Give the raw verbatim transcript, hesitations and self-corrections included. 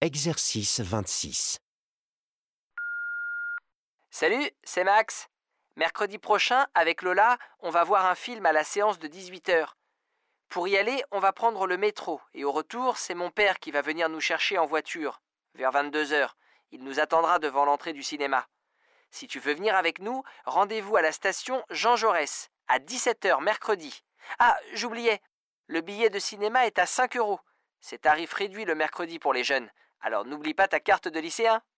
Exercice vingt-six. Salut, c'est Max. Mercredi prochain, avec Lola, on va voir un film à la séance de dix-huit heures. Pour y aller, on va prendre le métro et au retour, c'est mon père qui va venir nous chercher en voiture. Vers vingt-deux heures, il nous attendra devant l'entrée du cinéma. Si tu veux venir avec nous, rendez-vous à la station Jean Jaurès, à dix-sept heures mercredi. Ah, j'oubliais, le billet de cinéma est à cinq euros. C'est tarif réduit le mercredi pour les jeunes, alors n'oublie pas ta carte de lycéen.